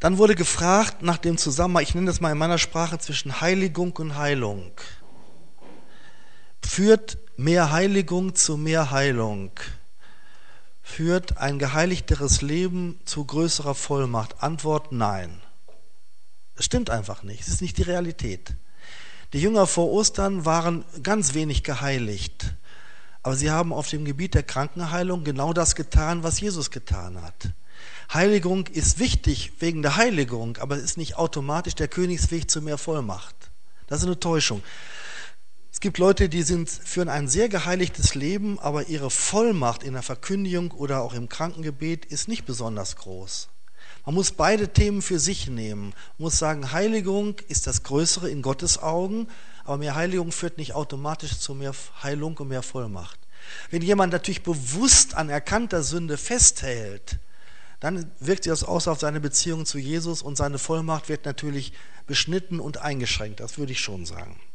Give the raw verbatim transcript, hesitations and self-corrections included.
Dann wurde gefragt nach dem Zusammenhang, ich nenne das mal in meiner Sprache, zwischen Heiligung und Heilung. Führt mehr Heiligung zu mehr Heilung? Führt ein geheiligteres Leben zu größerer Vollmacht? Antwort: Nein. Das stimmt einfach nicht, es ist nicht die Realität. Die Jünger vor Ostern waren ganz wenig geheiligt, aber sie haben auf dem Gebiet der Krankenheilung genau das getan, was Jesus getan hat. Heiligung ist wichtig wegen der Heiligung, aber es ist nicht automatisch der Königsweg zu mehr Vollmacht. Das ist eine Täuschung. Es gibt Leute, die sind, führen ein sehr geheiligtes Leben, aber ihre Vollmacht in der Verkündigung oder auch im Krankengebet ist nicht besonders groß. Man muss beide Themen für sich nehmen. Man muss sagen, Heiligung ist das Größere in Gottes Augen, aber mehr Heiligung führt nicht automatisch zu mehr Heilung und mehr Vollmacht. Wenn jemand natürlich bewusst an erkannter Sünde festhält, dann wirkt sich das aus auf seine Beziehung zu Jesus und seine Vollmacht wird natürlich beschnitten und eingeschränkt. Das würde ich schon sagen.